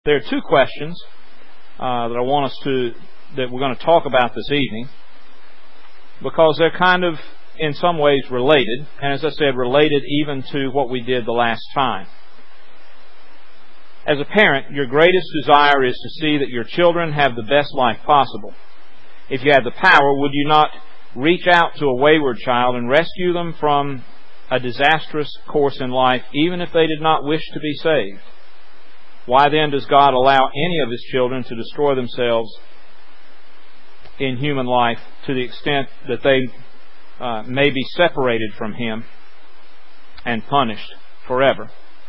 There are two questions that we're going to talk about this evening, because they're kind of, in some ways, related, and as I said, related even to what we did the last time. As a parent, your greatest desire is to see that your children have the best life possible. If you had the power, would you not reach out to a wayward child and rescue them from a disastrous course in life, even if they did not wish to be saved? Why then does God allow any of His children to destroy themselves in human life to the extent that they may be separated from Him and punished forever?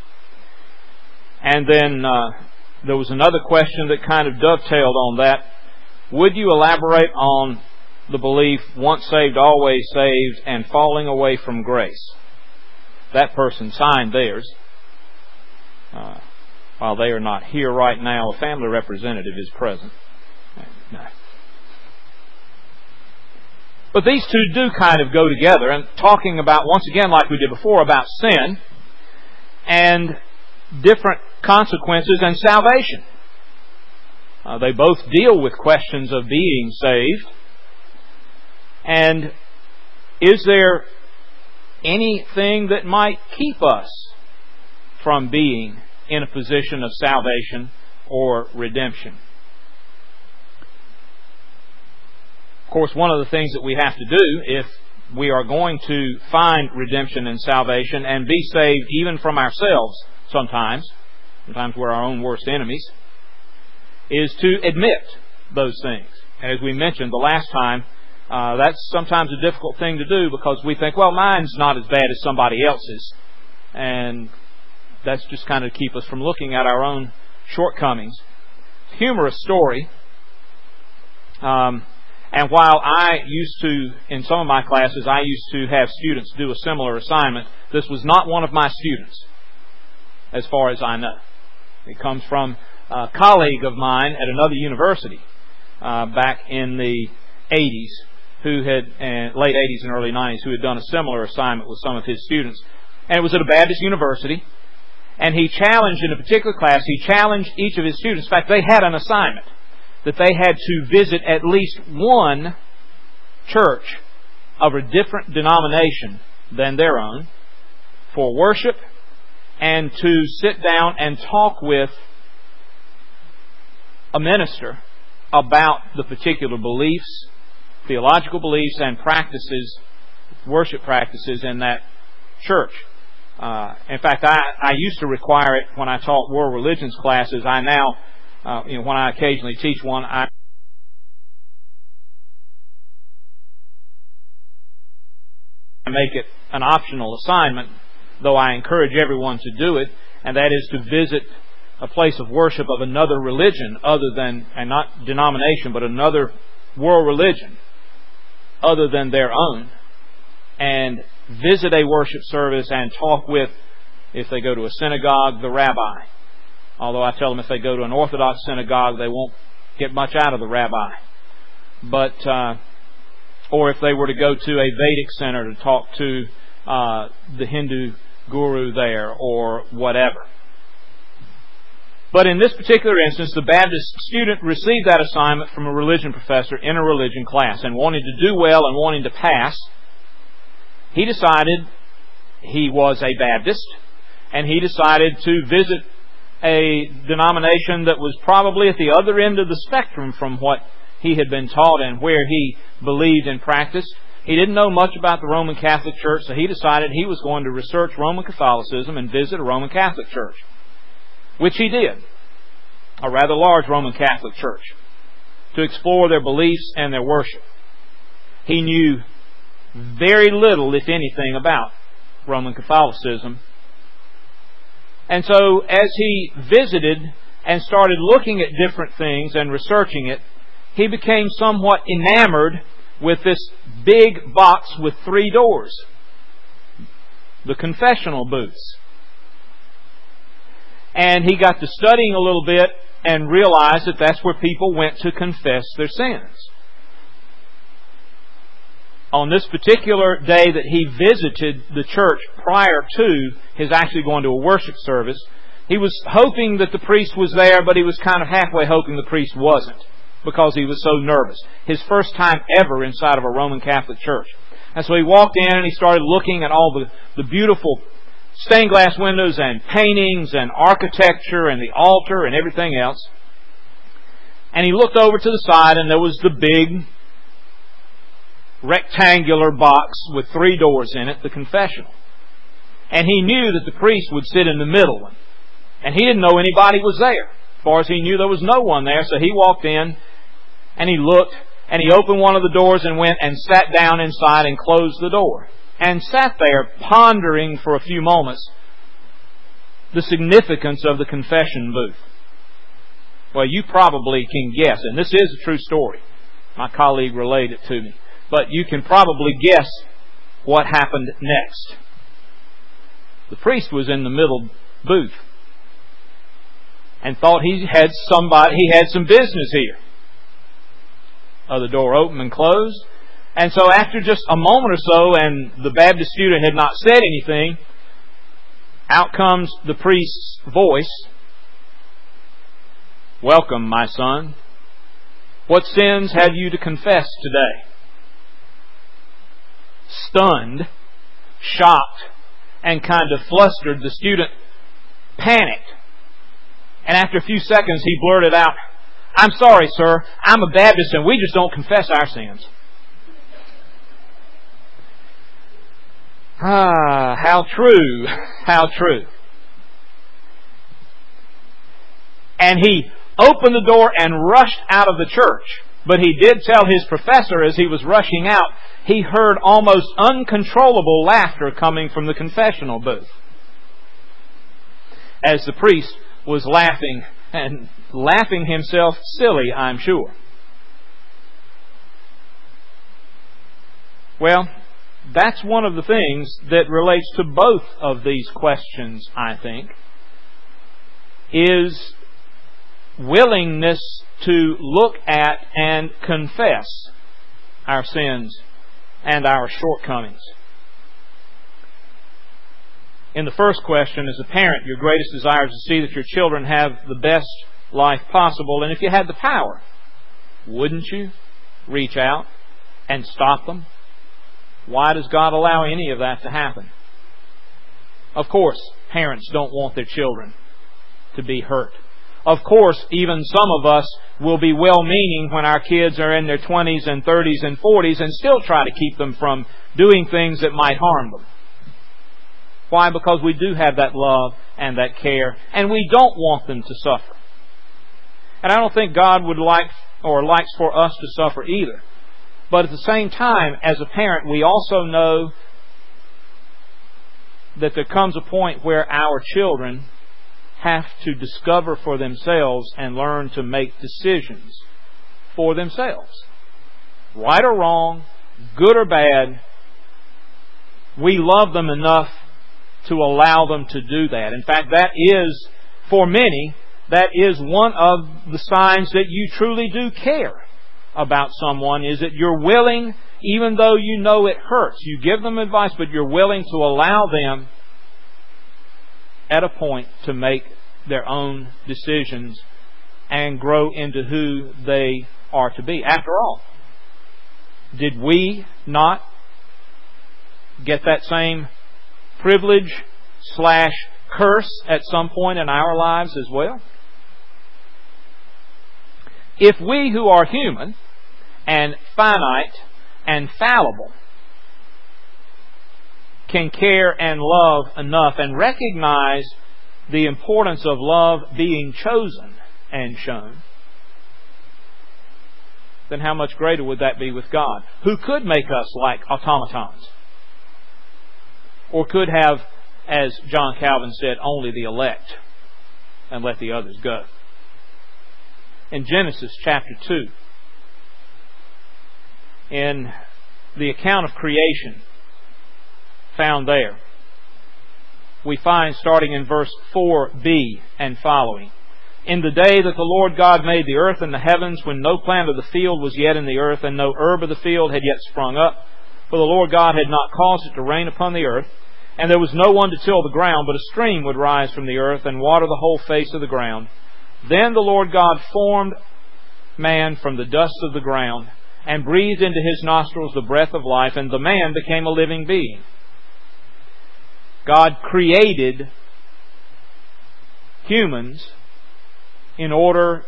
And then there was another question that kind of dovetailed on that. Would you elaborate on the belief, once saved, always saved, and falling away from grace? That person signed theirs. While they are not here right now, a family representative is present. No. But these two do kind of go together, and talking about, once again, like we did before, about sin and different consequences and salvation. They both deal with questions of being saved. And is there anything that might keep us from being in a position of salvation or redemption? Of course, one of the things that we have to do if we are going to find redemption and salvation and be saved even from ourselves sometimes we're our own worst enemies, is to admit those things. And as we mentioned the last time, that's sometimes a difficult thing to do because we think, well, mine's not as bad as somebody else's. And that's just kind of to keep us from looking at our own shortcomings. Humorous story. And while I used to, in some of my classes, I used to have students do a similar assignment, this was not one of my students, as far as I know. It comes from a colleague of mine at another university back in the 80s, late 80s and early 90s, who had done a similar assignment with some of his students. And it was at a Baptist university. And he challenged, in a particular class, he challenged each of his students. In fact, they had an assignment that they had to visit at least one church of a different denomination than their own for worship, and to sit down and talk with a minister about the particular beliefs, theological beliefs and practices, worship practices in that church. In fact, I used to require it when I taught world religions classes. I now, when I occasionally teach one, I make it an optional assignment, though I encourage everyone to do it, and that is to visit a place of worship of another religion other than, and not denomination, but another world religion other than their own, and visit a worship service and talk with, if they go to a synagogue, the rabbi. Although I tell them if they go to an Orthodox synagogue, they won't get much out of the rabbi. But, or if they were to go to a Vedic center to talk to the Hindu guru there or whatever. But in this particular instance, the Baptist student received that assignment from a religion professor in a religion class, and wanting to do well and wanting to pass, he decided he was a Baptist, and he decided to visit a denomination that was probably at the other end of the spectrum from what he had been taught and where he believed and practiced. He didn't know much about the Roman Catholic Church, so he decided he was going to research Roman Catholicism and visit a Roman Catholic Church, which he did, a rather large Roman Catholic Church, to explore their beliefs and their worship. He knew very little, if anything, about Roman Catholicism. And so as he visited and started looking at different things and researching it, he became somewhat enamored with this big box with 3 doors, the confessional booths. And he got to studying a little bit and realized that that's where people went to confess their sins. On this particular day that he visited the church prior to his actually going to a worship service, He was hoping that the priest was there, but he was kind of halfway hoping the priest wasn't, because he was so nervous. His first time ever inside of a Roman Catholic church. And so he walked in and he started looking at all the beautiful stained glass windows and paintings and architecture and the altar and everything else. And he looked over to the side, and there was the big rectangular box with 3 doors in it, the confessional. And he knew that the priest would sit in the middle one. And he didn't know anybody was there. As far as he knew, there was no one there. So he walked in and he looked and he opened one of the doors and went and sat down inside and closed the door. And sat there pondering for a few moments the significance of the confession booth. Well, you probably can guess, and this is a true story. My colleague relayed it to me. But you can probably guess what happened next. The priest was in the middle booth and thought he had some business here. The door opened and closed. And so after just a moment or so, and the Baptist student had not said anything, out comes the priest's voice. "Welcome, my son. What sins have you to confess today?" Stunned, shocked, and kind of flustered, the student panicked. And after a few seconds, he blurted out, "I'm sorry, sir. I'm a Baptist and we just don't confess our sins." How true. How true. And he opened the door and rushed out of the church. But he did tell his professor as he was rushing out, he heard almost uncontrollable laughter coming from the confessional booth, as the priest was laughing, and laughing himself silly, I'm sure. Well, that's one of the things that relates to both of these questions, I think, is willingness to look at and confess our sins and our shortcomings. In the first question, as a parent, your greatest desire is to see that your children have the best life possible. And if you had the power, wouldn't you reach out and stop them? Why does God allow any of that to happen? Of course, parents don't want their children to be hurt. Of course, even some of us will be well-meaning when our kids are in their 20s and 30s and 40s and still try to keep them from doing things that might harm them. Why? Because we do have that love and that care, and we don't want them to suffer. And I don't think God would like or likes for us to suffer either. But at the same time, as a parent, we also know that there comes a point where our children have to discover for themselves and learn to make decisions for themselves. Right or wrong, good or bad, we love them enough to allow them to do that. In fact, that is, for many, that is one of the signs that you truly do care about someone, is that you're willing, even though you know it hurts, you give them advice, but you're willing to allow them at a point to make their own decisions and grow into who they are to be. After all, did we not get that same privilege / curse at some point in our lives as well? If we who are human and finite and fallible can care and love enough and recognize the importance of love being chosen and shown, then how much greater would that be with God, who could make us like automatons, or could have, as John Calvin said, only the elect and let the others go. In Genesis chapter 2, in the account of creation found there, we find, starting in verse 4b and following, "In the day that the Lord God made the earth and the heavens, when no plant of the field was yet in the earth, and no herb of the field had yet sprung up, for the Lord God had not caused it to rain upon the earth, And there was no one to till the ground, but a stream would rise from the earth and water the whole face of the ground. Then the Lord God formed man from the dust of the ground, and breathed into his nostrils the breath of life, and the man became a living being. God created humans in order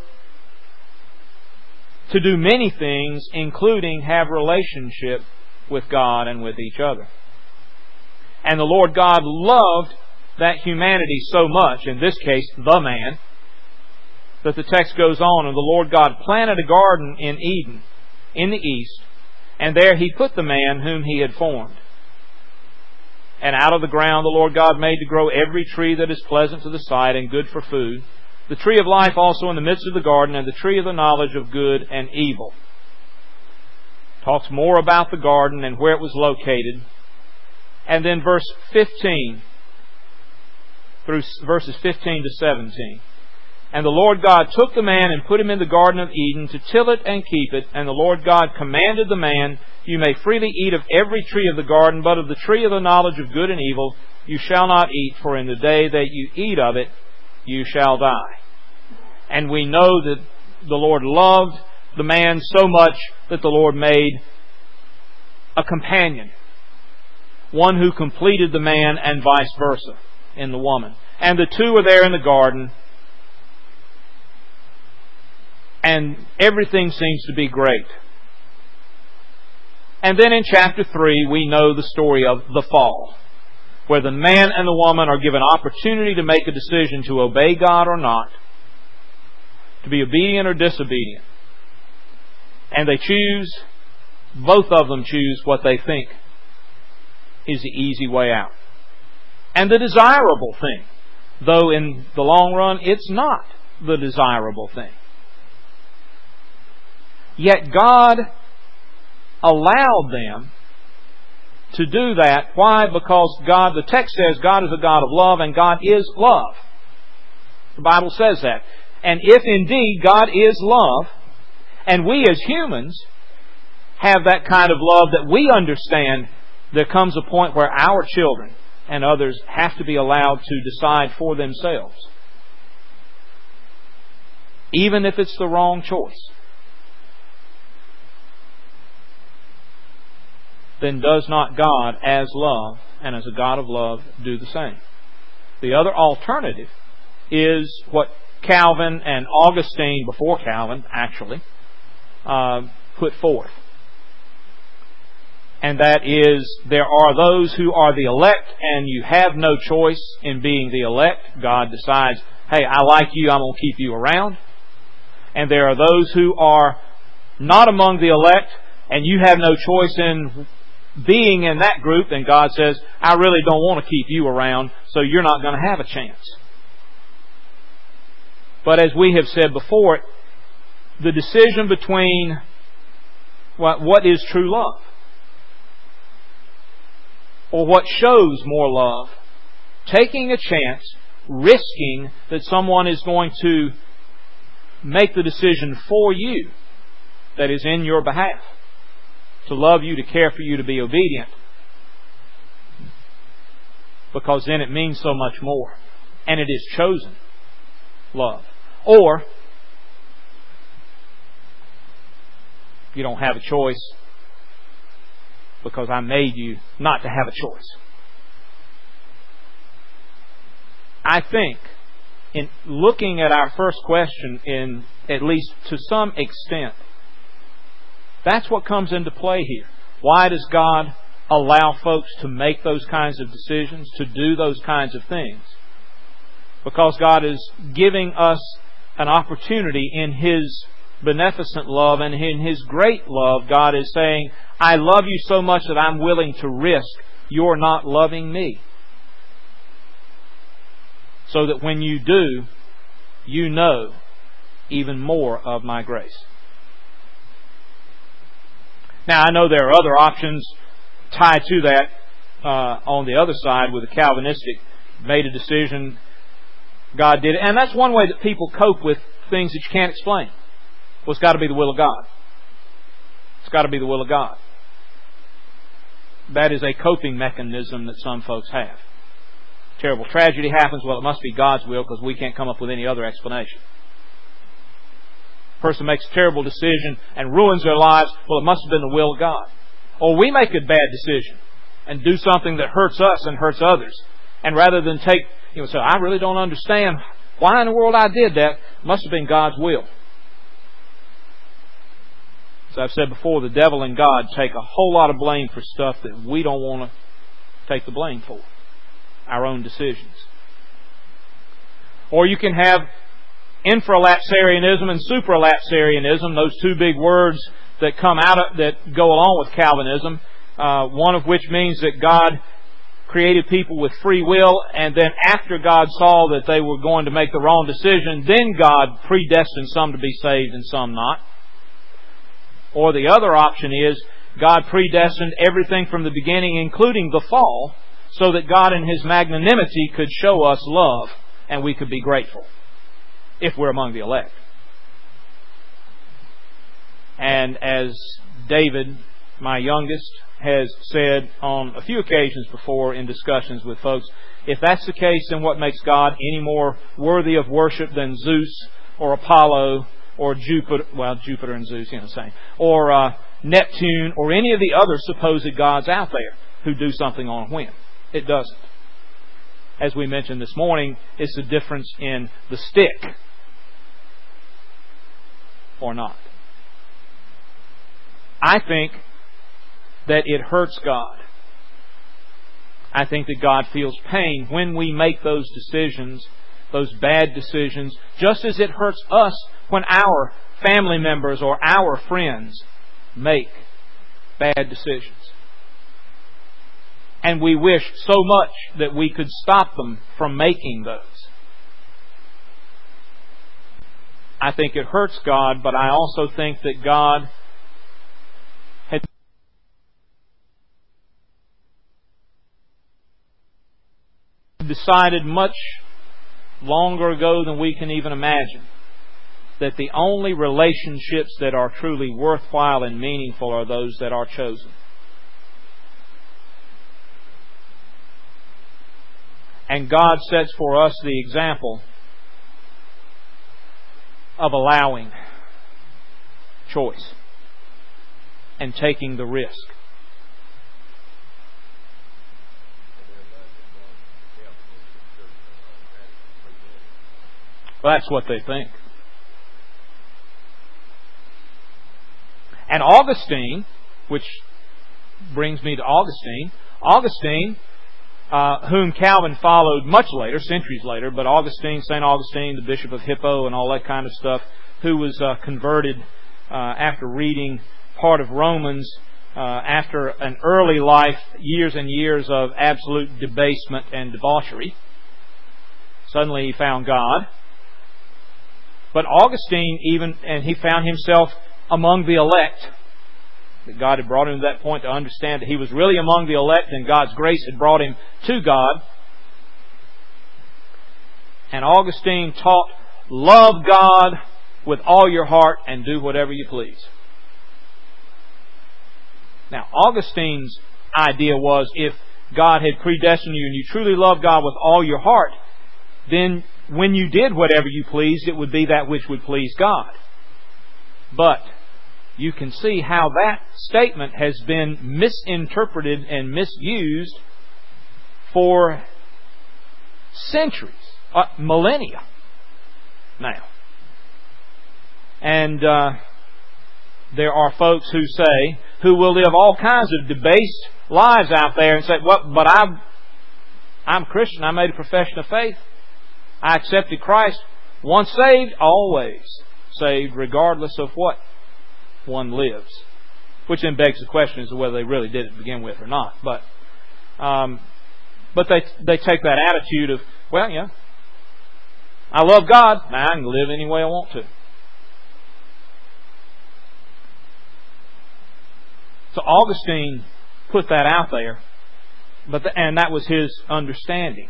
to do many things, including have relationship with God and with each other. And the Lord God loved that humanity so much, in this case, the man, that the text goes on, and the Lord God planted a garden in Eden, in the east, and there He put the man whom He had formed. And out of the ground the Lord God made to grow every tree that is pleasant to the sight and good for food, the tree of life also in the midst of the garden, and the tree of the knowledge of good and evil. Talks more about the garden and where it was located. And then verse 15, through verses 15 to 17. And the Lord God took the man and put him in the Garden of Eden to till it and keep it. And the Lord God commanded the man, You may freely eat of every tree of the garden, but of the tree of the knowledge of good and evil you shall not eat, for in the day that you eat of it you shall die. And we know that the Lord loved the man so much that the Lord made a companion, one who completed the man and vice versa in the woman. And the two are there in the garden, and everything seems to be great. And then in chapter 3 we know the story of the fall, where the man and the woman are given opportunity to make a decision to obey God or not, to be obedient or disobedient. And they choose, both of them choose what they think is the easy way out. And the desirable thing, though in the long run it's not the desirable thing. Yet God allowed them to do that. Why? Because God, the text says God is a God of love, and God is love. The Bible says that. And if indeed God is love, and we as humans have that kind of love that we understand, there comes a point where our children and others have to be allowed to decide for themselves, even if it's the wrong choice. Then does not God, as love and as a God of love, do the same? The other alternative is what Calvin and Augustine, before Calvin actually, put forth. And that is, there are those who are the elect, and you have no choice in being the elect. God decides, hey, I like you, I'm going to keep you around. And there are those who are not among the elect, and you have no choice in being in that group, and God says, I really don't want to keep you around, so you're not going to have a chance. But as we have said before, the decision between what is true love, or what shows more love, taking a chance, risking that someone is going to make the decision for you that is in your behalf, to love you, to care for you, to be obedient, because then it means so much more, and it is chosen love. Or you don't have a choice because I made you not to have a choice. I think, in looking at our first question, in at least to some extent, that's what comes into play here. Why does God allow folks to make those kinds of decisions, to do those kinds of things? Because God is giving us an opportunity in His beneficent love, and in His great love, God is saying, I love you so much that I'm willing to risk your not loving me. So that when you do, you know even more of my grace. Now, I know there are other options tied to that on the other side with the Calvinistic, made a decision, God did it. And that's one way that people cope with things that you can't explain. Well, it's got to be the will of God. It's got to be the will of God. that is a coping mechanism that some folks have. Terrible tragedy happens, well, it must be God's will because we can't come up with any other explanation. Person makes a terrible decision and ruins their lives, well, it must have been the will of God. Or we make a bad decision and do something that hurts us and hurts others. And rather than say, I really don't understand why in the world I did that, it must have been God's will. As I've said before, the devil and God take a whole lot of blame for stuff that we don't want to take the blame for. Our own decisions. Or you can have infralapsarianism and supralapsarianism, those two big words that that go along with Calvinism. One of which means that God created people with free will, and then after God saw that they were going to make the wrong decision, then God predestined some to be saved and some not. Or the other option is God predestined everything from the beginning, including the fall, so that God in His magnanimity could show us love and we could be grateful if we're among the elect. And as David, my youngest, has said on a few occasions before in discussions with folks, if that's the case, then what makes God any more worthy of worship than Zeus or Apollo or Jupiter, Jupiter and Zeus, same, or Neptune or any of the other supposed gods out there who do something on a whim? It doesn't. As we mentioned this morning, it's the difference in the stick or not. I think that it hurts God. I think that God feels pain when we make those decisions, those bad decisions, just as it hurts us when our family members or our friends make bad decisions. And we wish so much that we could stop them from making those. I think it hurts God, but I also think that God had decided much longer ago than we can even imagine that the only relationships that are truly worthwhile and meaningful are those that are chosen. And God sets for us the example of allowing choice and taking the risk. Well, that's what they think. And Augustine, which brings me to Augustine, whom Calvin followed much later, centuries later, but St. Augustine, the Bishop of Hippo and all that kind of stuff, who was converted after reading part of Romans after an early life, years and years of absolute debasement and debauchery. Suddenly he found God. But Augustine he found himself among the elect. That God had brought him to that point to understand that he was really among the elect and God's grace had brought him to God. And Augustine taught, love God with all your heart and do whatever you please. Now, Augustine's idea was if God had predestined you and you truly love God with all your heart, then when you did whatever you pleased, it would be that which would please God. But you can see how that statement has been misinterpreted and misused for centuries, millennia now. And there are folks who will live all kinds of debased lives out there and say, well, but I'm a Christian. I made a profession of faith. I accepted Christ. Once saved, always saved, regardless of what one lives. Which then begs the question as to whether they really did it to begin with or not. But they take that attitude of, well, yeah, I love God. Now I can live any way I want to. So Augustine put that out there, and that was his understanding.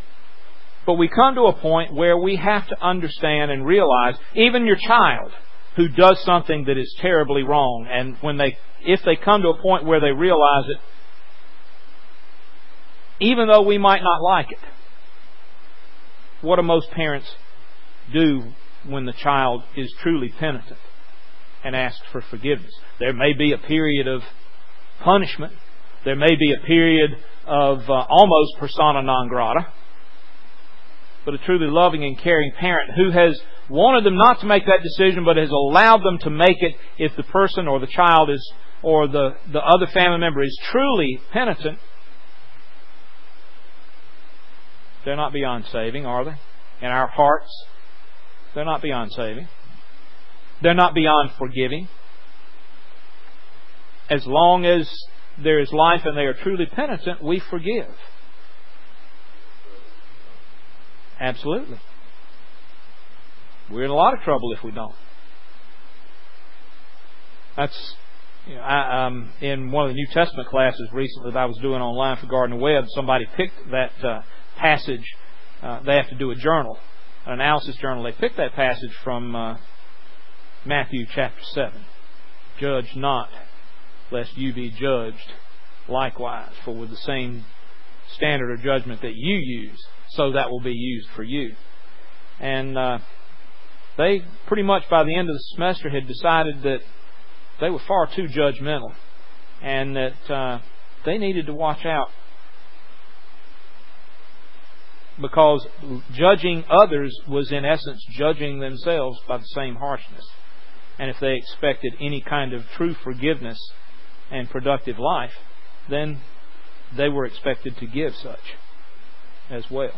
But we come to a point where we have to understand and realize, even your child who does something that is terribly wrong. And if they come to a point where they realize it, even though we might not like it, what do most parents do when the child is truly penitent and asks for forgiveness? There may be a period of punishment. There may be a period of almost persona non grata. But a truly loving and caring parent who has wanted them not to make that decision, but has allowed them to make it if the person or the child is, or the other family member is truly penitent, they're not beyond saving, are they? In our hearts, they're not beyond saving. They're not beyond forgiving. As long as there is life and they are truly penitent, we forgive. Absolutely. We're in a lot of trouble if we don't. That's, in one of the New Testament classes recently that I was doing online for Gardner Webb, somebody picked that passage. They have to do a journal, an analysis journal. They picked that passage from Matthew chapter 7. Judge not, lest you be judged likewise. For with the same standard of judgment that you use, so that will be used for you. And they pretty much by the end of the semester had decided that they were far too judgmental and that they needed to watch out, because judging others was in essence judging themselves by the same harshness. And if they expected any kind of true forgiveness and productive life, then they were expected to give such as well.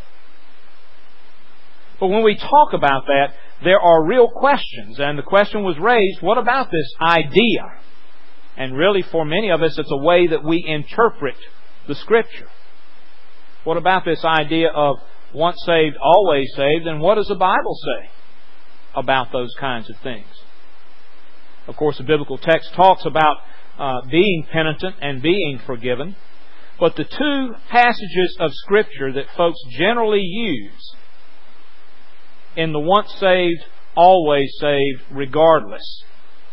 But when we talk about that, there are real questions. And the question was raised, what about this idea? And really for many of us, it's a way that we interpret the Scripture. What about this idea of once saved, always saved? And what does the Bible say about those kinds of things? Of course, the biblical text talks about being penitent and being forgiven. But the two passages of Scripture that folks generally use in the once saved, always saved, regardless,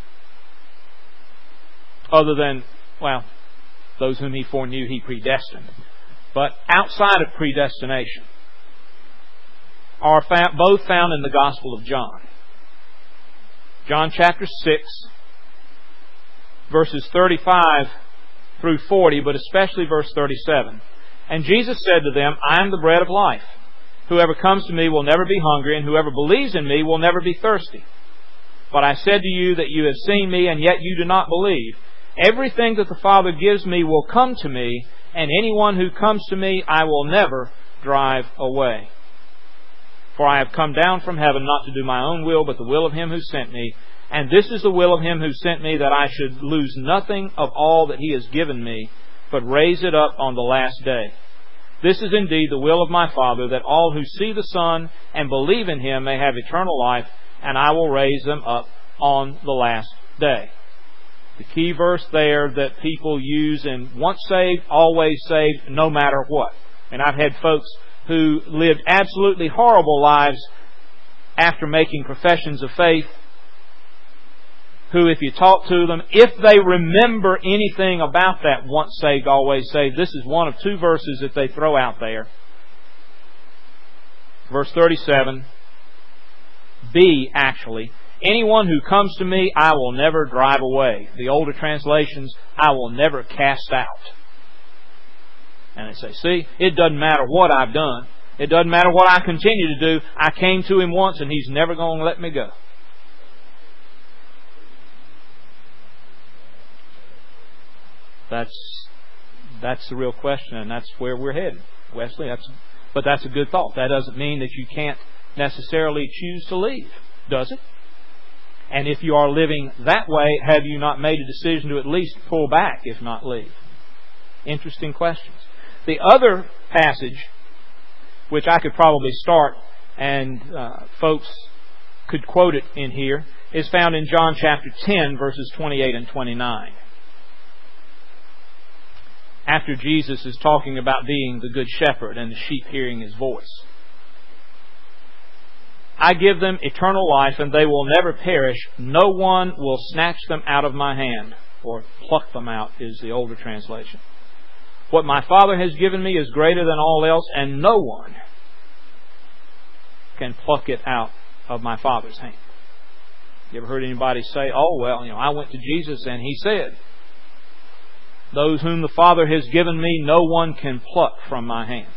other than, well, those whom He foreknew He predestined, but outside of predestination, are both found in the Gospel of John. John chapter 6, verses 35 through 40, but especially verse 37. And Jesus said to them, I am the bread of life. Whoever comes to me will never be hungry, and whoever believes in me will never be thirsty. But I said to you that you have seen me, and yet you do not believe. Everything that the Father gives me will come to me, and anyone who comes to me I will never drive away. For I have come down from heaven not to do my own will, but the will of Him who sent me. And this is the will of Him who sent me, that I should lose nothing of all that He has given me, but raise it up on the last day. This is indeed the will of my Father, that all who see the Son and believe in Him may have eternal life, and I will raise them up on the last day. The key verse there that people use in once saved, always saved, no matter what. And I've had folks who lived absolutely horrible lives after making professions of faith, who, if you talk to them, if they remember anything about that once saved, always saved, this is one of two verses that they throw out there. Verse 37, B, actually, anyone who comes to me, I will never drive away. The older translations, I will never cast out. And they say, see, it doesn't matter what I've done. It doesn't matter what I continue to do. I came to Him once and He's never going to let me go. That's the real question, and that's where we're headed, Wesley. But that's a good thought. That doesn't mean that you can't necessarily choose to leave, does it? And if you are living that way, have you not made a decision to at least pull back, if not leave? Interesting questions. The other passage, which I could probably start, and folks could quote it in here, is found in John chapter 10, verses 28 and 29. After Jesus is talking about being the good shepherd and the sheep hearing His voice. I give them eternal life, and they will never perish. No one will snatch them out of my hand. Or pluck them out is the older translation. What my Father has given me is greater than all else, and no one can pluck it out of my Father's hand. You ever heard anybody say, oh, well, I went to Jesus and He said, those whom the Father has given me, no one can pluck from my hand.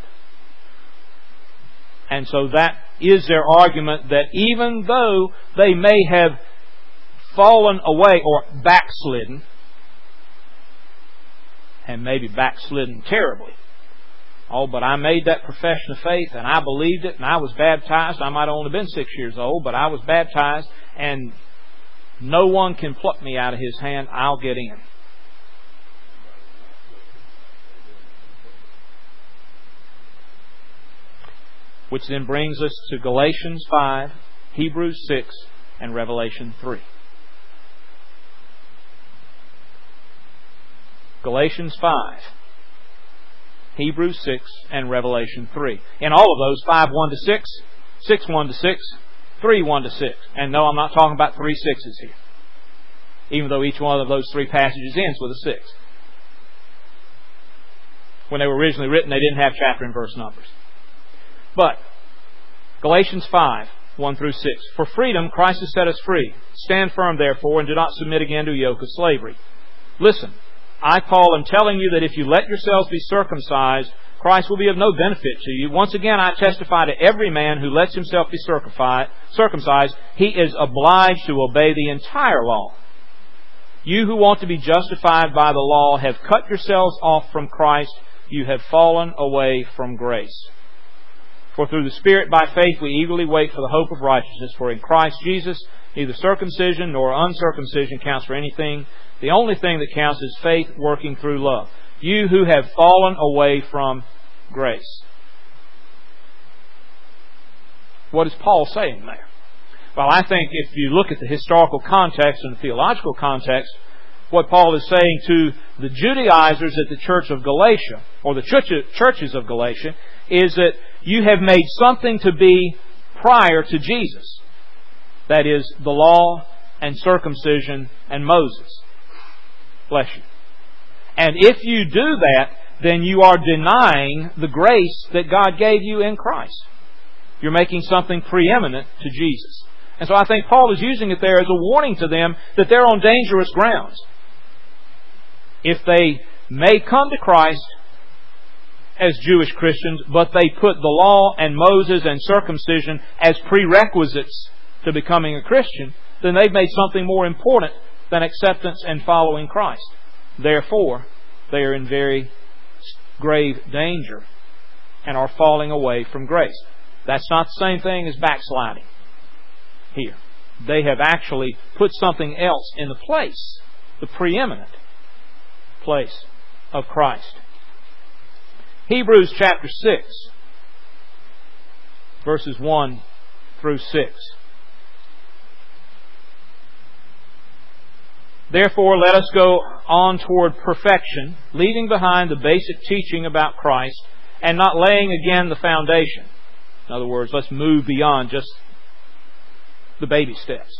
And so that is their argument, that even though they may have fallen away or backslidden, and maybe backslidden terribly. Oh, but I made that profession of faith and I believed it and I was baptized. I might have only been 6 years old, but I was baptized and no one can pluck me out of His hand. I'll get in. Which then brings us to Galatians 5, Hebrews 6, and Revelation 3. Galatians 5, Hebrews 6, and Revelation 3. In all of those, 5, 1 to 6, 6, 1 to 6, 3, 1 to 6. And no, I'm not talking about 3 sixes here. Even though each one of those 3 passages ends with a 6. When they were originally written, they didn't have chapter and verse numbers. But, Galatians 5, 1 through 6. For freedom, Christ has set us free. Stand firm, therefore, and do not submit again to a yoke of slavery. Listen, I, Paul, am telling you that if you let yourselves be circumcised, Christ will be of no benefit to you. Once again, I testify to every man who lets himself be circumcised, he is obliged to obey the entire law. You who want to be justified by the law have cut yourselves off from Christ. You have fallen away from grace. For through the Spirit by faith we eagerly wait for the hope of righteousness. For in Christ Jesus neither circumcision nor uncircumcision counts for anything. The only thing that counts is faith working through love. You who have fallen away from grace. What is Paul saying there? Well, I think if you look at the historical context and the theological context, what Paul is saying to the Judaizers at the church of Galatia, or the churches of Galatia, is that you have made something to be prior to Jesus. That is, the law and circumcision and Moses. Bless you. And if you do that, then you are denying the grace that God gave you in Christ. You're making something preeminent to Jesus. And so I think Paul is using it there as a warning to them that they're on dangerous grounds. If they may come to Christ as Jewish Christians, but they put the law and Moses and circumcision as prerequisites to becoming a Christian, then they've made something more important than acceptance and following Christ. Therefore, they are in very grave danger and are falling away from grace. That's not the same thing as backsliding here. They have actually put something else in the place, the preeminent place of Christ. Hebrews chapter 6, verses 1 through 6. Therefore, let us go on toward perfection, leaving behind the basic teaching about Christ and not laying again the foundation. In other words, let's move beyond just the baby steps.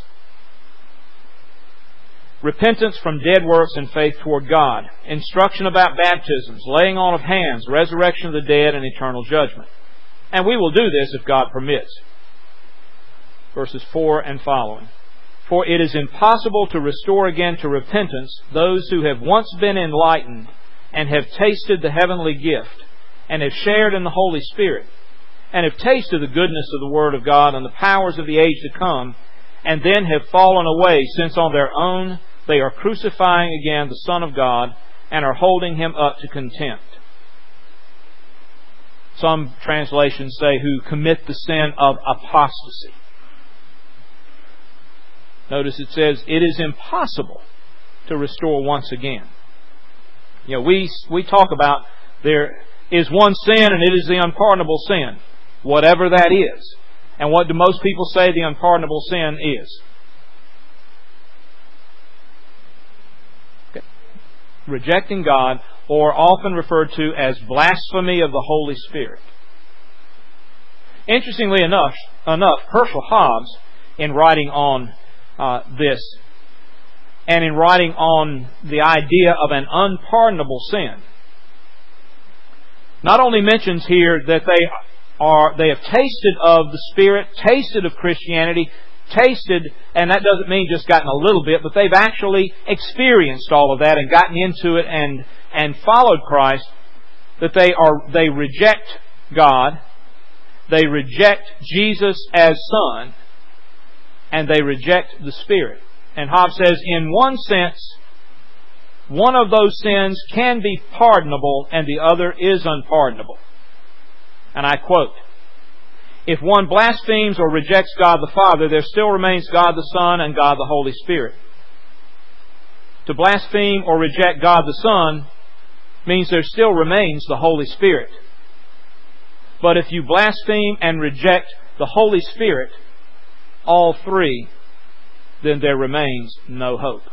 Repentance from dead works and faith toward God. Instruction about baptisms, laying on of hands, resurrection of the dead, and eternal judgment. And we will do this if God permits. Verses 4 and following. For it is impossible to restore again to repentance those who have once been enlightened and have tasted the heavenly gift and have shared in the Holy Spirit and have tasted the goodness of the Word of God and the powers of the age to come, and then have fallen away, since on their own they are crucifying again the Son of God and are holding Him up to contempt. Some translations say who commit the sin of apostasy. Notice it says, it is impossible to restore once again. You know, we talk about there is one sin and it is the unpardonable sin. Whatever that is. And what do most people say the unpardonable sin is? Okay. Rejecting God, or often referred to as blasphemy of the Holy Spirit. Interestingly enough, Herschel Hobbs, in writing on this, and in writing on the idea of an unpardonable sin, not only mentions here that they have tasted of the Spirit, tasted of Christianity, tasted, and that doesn't mean just gotten a little bit, but they've actually experienced all of that and gotten into it and followed Christ, that they reject God, they reject Jesus as Son, and they reject the Spirit. And Hobbes says, in one sense, one of those sins can be pardonable and the other is unpardonable. And I quote, "If one blasphemes or rejects God the Father, there still remains God the Son and God the Holy Spirit. To blaspheme or reject God the Son means there still remains the Holy Spirit. But if you blaspheme and reject the Holy Spirit, all three, then there remains no hope."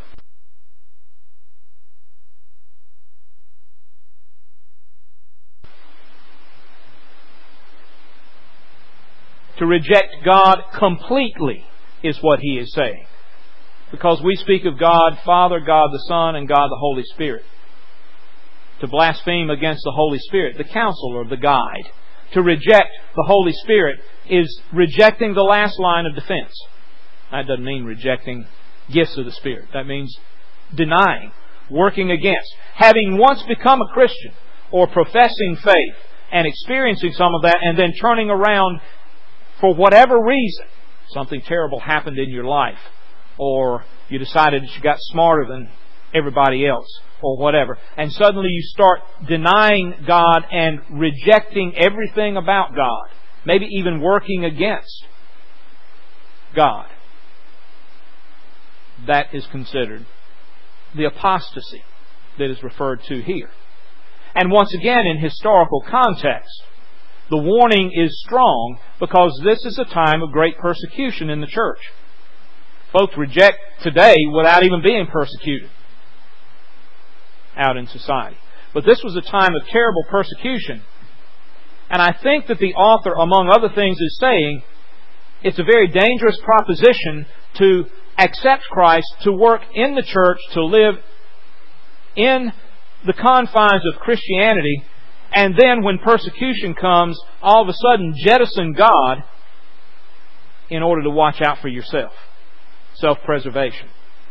To reject God completely is what he is saying. Because we speak of God, Father, God the Son, and God the Holy Spirit. To blaspheme against the Holy Spirit, the counselor, the guide. To reject the Holy Spirit is rejecting the last line of defense. That doesn't mean rejecting gifts of the Spirit. That means denying, working against. Having once become a Christian or professing faith and experiencing some of that and then turning around for whatever reason, something terrible happened in your life, or you decided that you got smarter than everybody else, or whatever, and suddenly you start denying God and rejecting everything about God, maybe even working against God. That is considered the apostasy that is referred to here. And once again, in historical context, the warning is strong because this is a time of great persecution in the church. Folks reject today without even being persecuted out in society. But this was a time of terrible persecution. And I think that the author, among other things, is saying it's a very dangerous proposition to accept Christ, to work in the church, to live in the confines of Christianity, and then when persecution comes, all of a sudden jettison God in order to watch out for yourself. Self-preservation.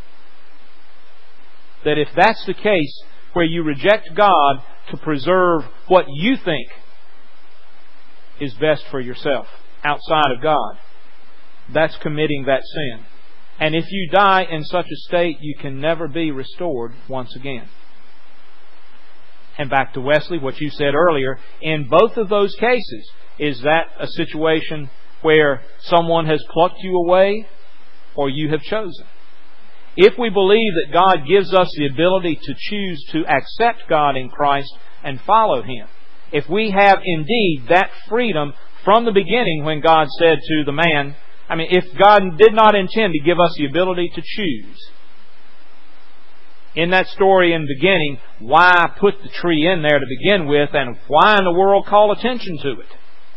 That if that's the case, where you reject God to preserve what you think is best for yourself outside of God, that's committing that sin. And if you die in such a state, you can never be restored once again. And back to Wesley, what you said earlier, in both of those cases, is that a situation where someone has plucked you away or you have chosen? If we believe that God gives us the ability to choose to accept God in Christ and follow Him, if we have indeed that freedom from the beginning when God said to the man, if God did not intend to give us the ability to choose, in that story in the beginning, why put the tree in there to begin with, and why in the world call attention to it?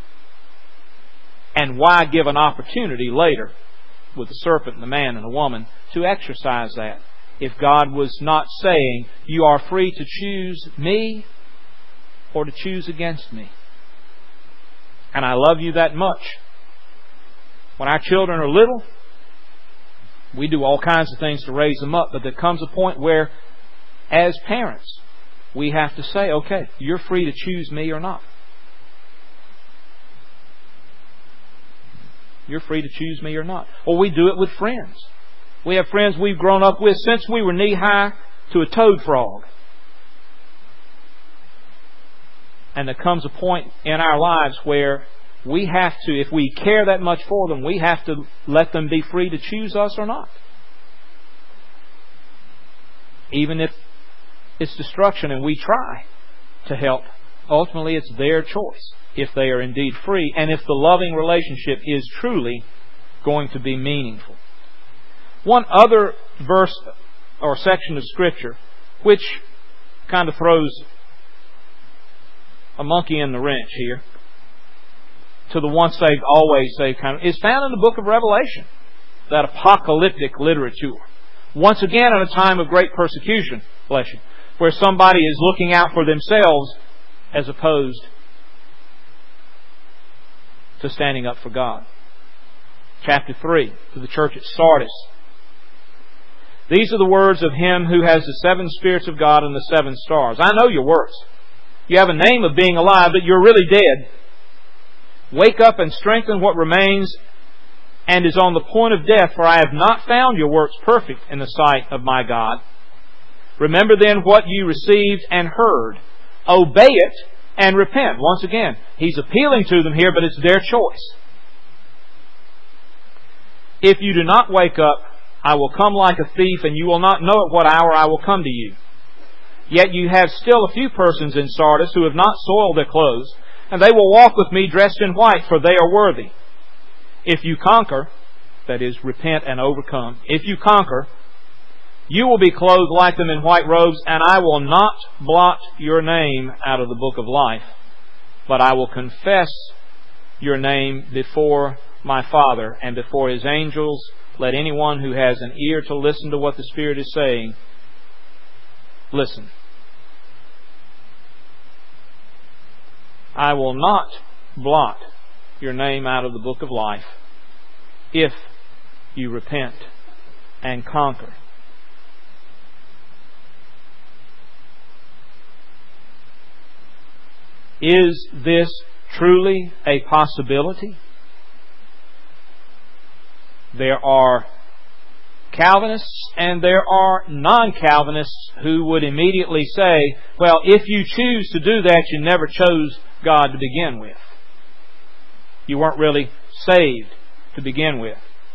And why give an opportunity later with the serpent and the man and the woman to exercise that? If God was not saying, you are free to choose me or to choose against me. And I love you that much. When our children are little, we do all kinds of things to raise them up, but there comes a point where, as parents, we have to say, okay, you're free to choose me or not. You're free to choose me or not. Or we do it with friends. We have friends we've grown up with since we were knee-high to a toad frog. And there comes a point in our lives where we have to, if we care that much for them, we have to let them be free to choose us or not. Even if it's destruction and we try to help, ultimately it's their choice if they are indeed free and if the loving relationship is truly going to be meaningful. One other verse or section of Scripture which kind of throws a monkey in the wrench here to the once saved, always saved kind of, is found in the book of Revelation. That apocalyptic literature. Once again, at a time of great persecution, bless you, where somebody is looking out for themselves as opposed to standing up for God. Chapter 3, to the church at Sardis. These are the words of Him who has the 7 spirits of God and the 7 stars. I know your works. You have a name of being alive, but you're really dead. Wake up and strengthen what remains and is on the point of death, for I have not found your works perfect in the sight of my God. Remember then what you received and heard. Obey it and repent. Once again, He's appealing to them here, but it's their choice. If you do not wake up, I will come like a thief, and you will not know at what hour I will come to you. Yet you have still a few persons in Sardis who have not soiled their clothes, and they will walk with me dressed in white, for they are worthy. If you conquer, that is, repent and overcome, if you conquer, you will be clothed like them in white robes, and I will not blot your name out of the book of life, but I will confess your name before my Father and before His angels. Let anyone who has an ear to listen to what the Spirit is saying, listen. I will not blot your name out of the book of life if you repent and conquer. Is this truly a possibility? There are Calvinists and there are non-Calvinists who would immediately say, well, if you choose to do that, you never chose God to begin with. You weren't really saved to begin with.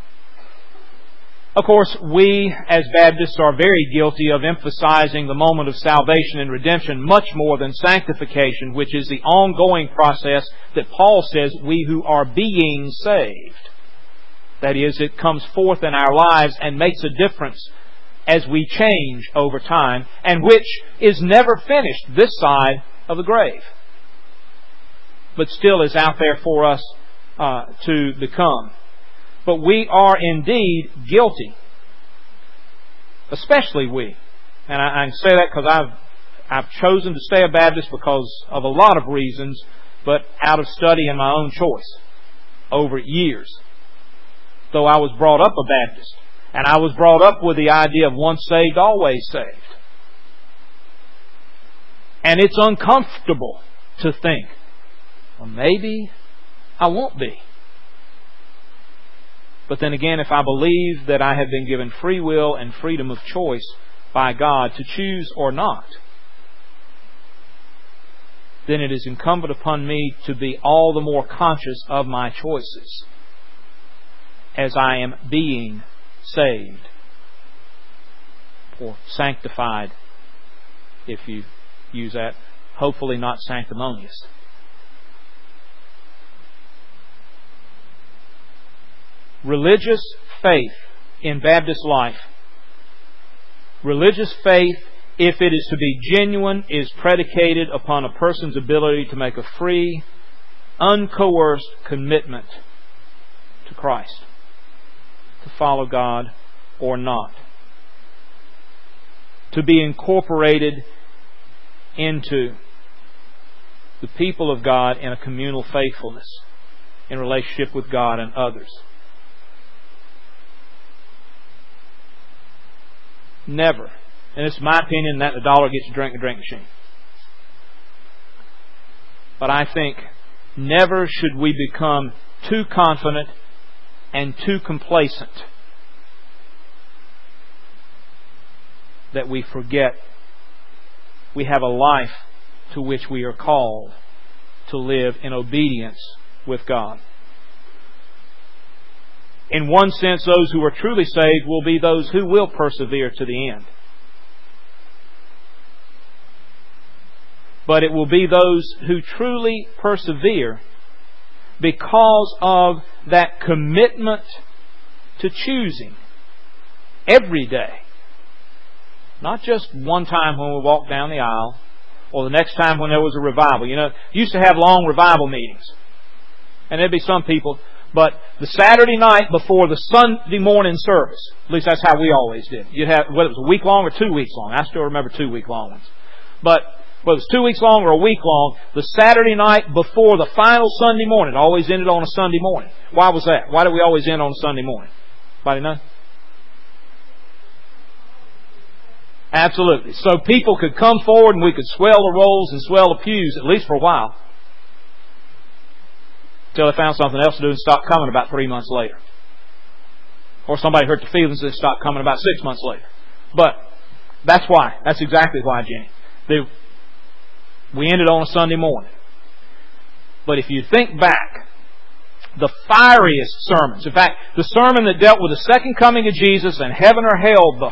Of course, we as Baptists are very guilty of emphasizing the moment of salvation and redemption much more than sanctification, which is the ongoing process that Paul says we who are being saved. That is, it comes forth in our lives and makes a difference as we change over time, and which is never finished this side of the grave, but still is out there for us to become. But we are indeed guilty, especially we. And I can say that because I've chosen to stay a Baptist because of a lot of reasons, but out of study and my own choice over years. Though I was brought up a Baptist, and I was brought up with the idea of once saved, always saved. And it's uncomfortable to think, well, maybe I won't be. But then again, if I believe that I have been given free will and freedom of choice by God to choose or not, then it is incumbent upon me to be all the more conscious of my choices as I am being saved or sanctified, if you use that. Hopefully not sanctimonious. Religious faith in Baptist life. Religious faith, if it is to be genuine, is predicated upon a person's ability to make a free, uncoerced commitment to Christ, to follow God or not, to be incorporated into the people of God in a communal faithfulness in relationship with God and others. Never, and it's my opinion that the dollar gets you drink a drink machine. But I think never should we become too confident and too complacent that we forget we have a life to which we are called to live in obedience with God. In one sense, those who are truly saved will be those who will persevere to the end. But it will be those who truly persevere because of that commitment to choosing every day. Not just one time when we walked down the aisle or the next time when there was a revival. You know, used to have long revival meetings. And there'd be some people, but the Saturday night before the Sunday morning service, at least that's how we always did. You'd have, whether it was a week long or 2 weeks long. I still remember 2 week long ones. But whether it was 2 weeks long or a week long, the Saturday night before the final Sunday morning, it always ended on a Sunday morning. Why was that? Why did we always end on a Sunday morning? Anybody know? Absolutely. So people could come forward and we could swell the rolls and swell the pews, at least for a while, until they found something else to do and stopped coming about 3 months later. Or somebody hurt their feelings and they stopped coming about 6 months later. But that's why. That's exactly why, Jenny. We ended on a Sunday morning. But if you think back, the fieriest sermons, in fact, the sermon that dealt with the second coming of Jesus and heaven or hell,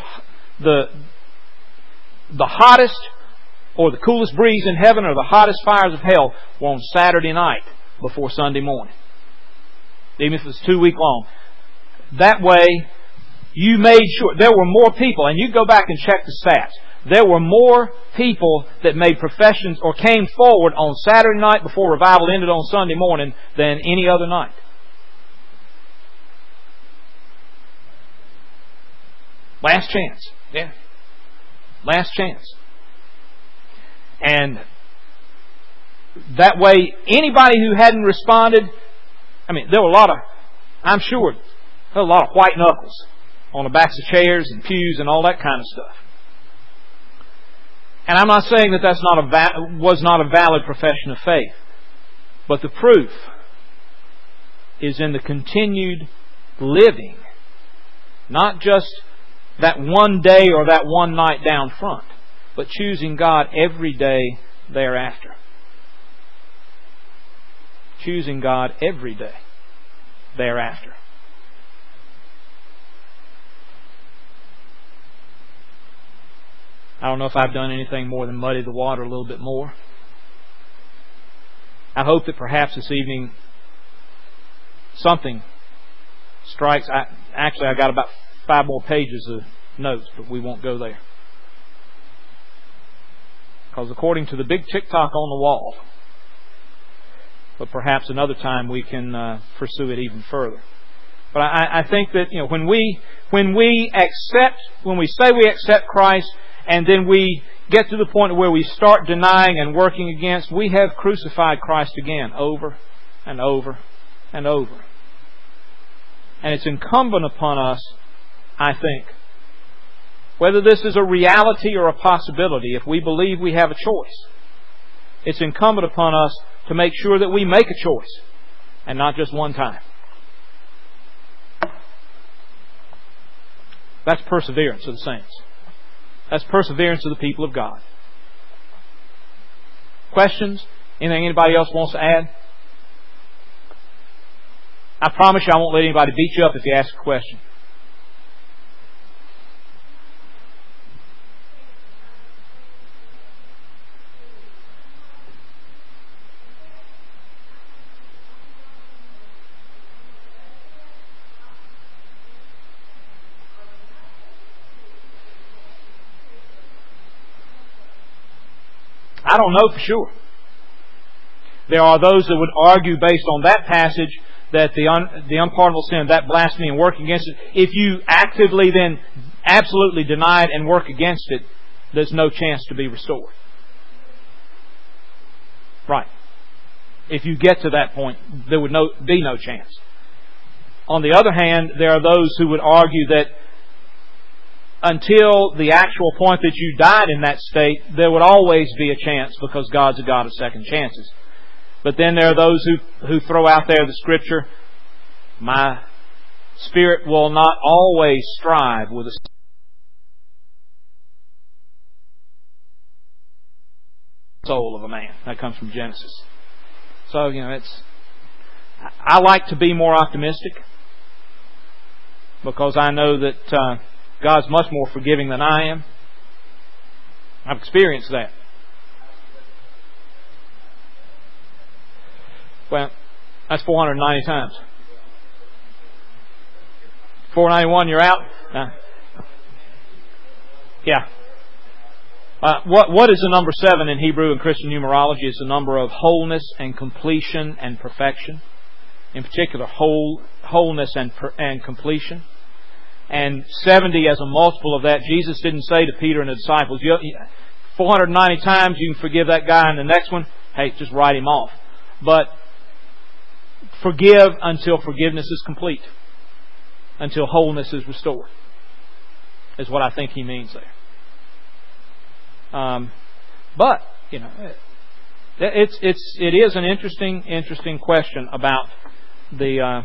the hottest or the coolest breeze in heaven or the hottest fires of hell were on Saturday night before Sunday morning. Even if it was 2 week long. That way, you made sure there were more people, and you go back and check the stats. There were more people that made professions or came forward on Saturday night before revival ended on Sunday morning than any other night. Last chance. Yeah. Last chance. And that way, anybody who hadn't responded, there were a lot of, I'm sure, there were a lot of white knuckles on the backs of chairs and pews and all that kind of stuff. And I'm not saying that was not a valid profession of faith. But the proof is in the continued living. Not just that one day or that one night down front, but choosing God every day thereafter. Choosing God every day thereafter. I don't know if I've done anything more than muddy the water a little bit more. I hope that perhaps this evening something strikes. I got about 5 more pages of notes, but we won't go there. Because according to the big tick-tock on the wall, but perhaps another time we can pursue it even further. But I think that when we say we accept Christ, and then we get to the point where we start denying and working against, we have crucified Christ again over and over and over. And it's incumbent upon us, I think, whether this is a reality or a possibility, if we believe we have a choice, it's incumbent upon us to make sure that we make a choice, and not just one time. That's perseverance of the saints. That's perseverance of the people of God. Questions? Anything anybody else wants to add? I promise you I won't let anybody beat you up if you ask a question. I don't know for sure. There are those that would argue based on that passage that the unpardonable sin, that blasphemy and work against it, if you actively then absolutely deny it and work against it, there's no chance to be restored. Right. If you get to that point, there would be no chance. On the other hand, there are those who would argue that until the actual point that you died in that state, there would always be a chance because God's a God of second chances. But then there are those who throw out there the scripture, my spirit will not always strive with the soul of a man. That comes from Genesis. So, I like to be more optimistic because I know that God's much more forgiving than I am. I've experienced that. Well, that's 490 times. 491, you're out? Yeah. What is the number 7 in Hebrew and Christian numerology? It's the number of wholeness and completion and perfection. in particular wholeness and completion. And 70 as a multiple of that. Jesus didn't say to Peter and the disciples, 490 times you can forgive that guy, and the next one, hey, just write him off. But forgive until forgiveness is complete. Until wholeness is restored. Is what I think He means there. But, it is an interesting question about the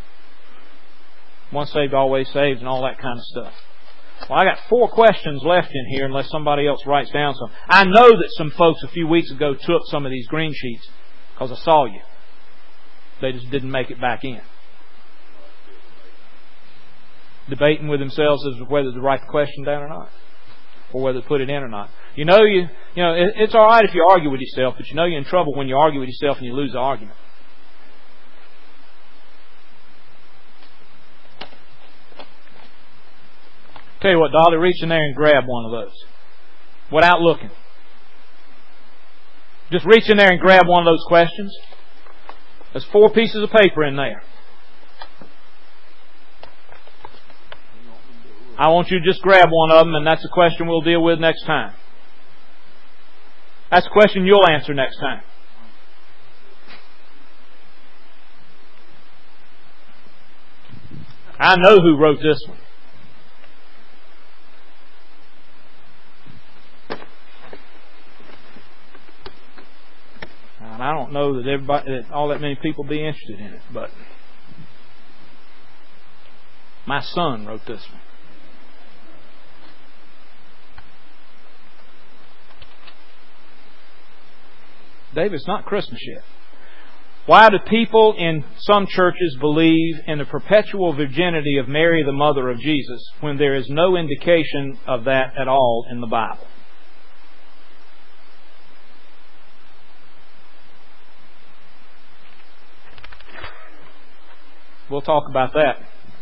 once saved, always saved, and all that kind of stuff. Well, I got 4 questions left in here, unless somebody else writes down some. I know that some folks a few weeks ago took some of these green sheets because I saw you. They just didn't make it back in. Debating with themselves as to whether to write the question down or not, or whether to put it in or not. It's all right if you argue with yourself, but you're in trouble when you argue with yourself and you lose the argument. Tell you what, Dolly, reach in there and grab one of those without looking. Just reach in there and grab one of those questions. There's 4 pieces of paper in there. I want you to just grab one of them, and that's a question we'll deal with next time. That's a question you'll answer next time. I know who wrote this one. And I don't know that all that many people be interested in it, but my son wrote this one. Dave, it's not Christmas yet. Why do people in some churches believe in the perpetual virginity of Mary, the mother of Jesus, when there is no indication of that at all in the Bible? We'll talk about that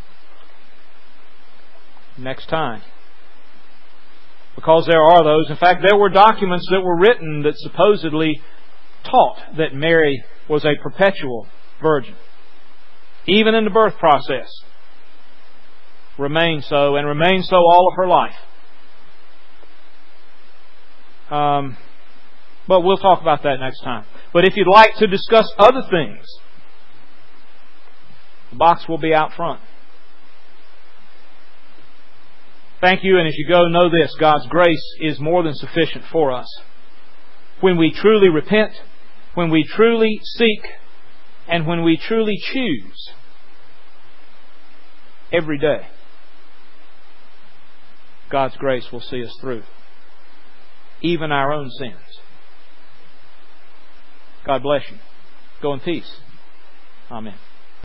next time. Because there are those. In fact, there were documents that were written that supposedly taught that Mary was a perpetual virgin. Even in the birth process. Remained so, and remained so all of her life. But we'll talk about that next time. But if you'd like to discuss other things, the box will be out front. Thank you, and as you go, know this: God's grace is more than sufficient for us. When we truly repent, when we truly seek, and when we truly choose every day, God's grace will see us through. Even our own sins. God bless you. Go in peace. Amen.